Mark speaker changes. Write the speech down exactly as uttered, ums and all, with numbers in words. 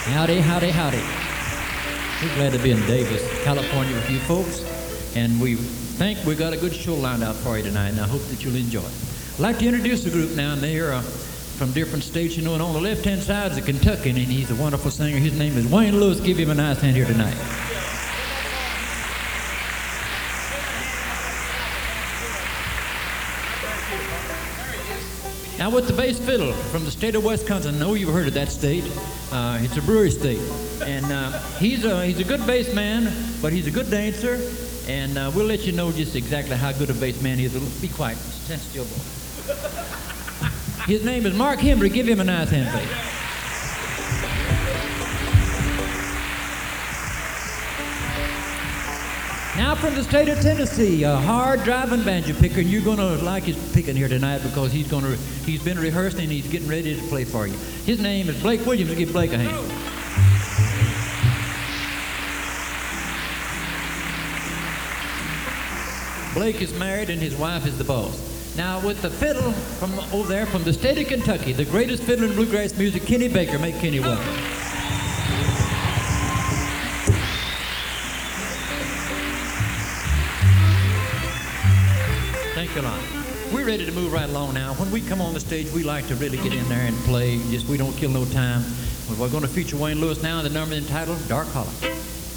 Speaker 1: Howdy, howdy, howdy. We're glad to be in Davis, California with you folks, and we think we got a good show lined out for you tonight, and I hope that you'll enjoy it. I'd like to introduce the group now, and they're uh, from different states, you know, and on the left-hand side is a Kentuckian, and he's a wonderful singer. His name is Wayne Lewis. Give him a nice hand here tonight. Now with the bass fiddle from the state of Wisconsin. I know you've heard of that state. Uh, it's a brewery state. And uh, he's, a, he's a good bass man, but he's a good dancer. And uh, we'll let you know just exactly how good a bass man he is. Be quiet. Stand still, boy. His name is Mark Hembry. Give him a nice hand, please. Now from the state of Tennessee, a hard driving banjo picker, and you're gonna like his picking here tonight because he's gonna he's been rehearsing and he's getting ready to play for you. His name is Blake Williams. Give Blake a hand. Blake is married and his wife is the boss. Now with the fiddle from over there from the state of Kentucky, the greatest fiddler in bluegrass music, Kenny Baker. Make Kenny welcome. Thank you a lot. We're ready to move right along now. When we come on the stage, we like to really get in there and play. Just we don't kill no time. We're going to feature Wayne Lewis now, the number entitled Dark Hollow.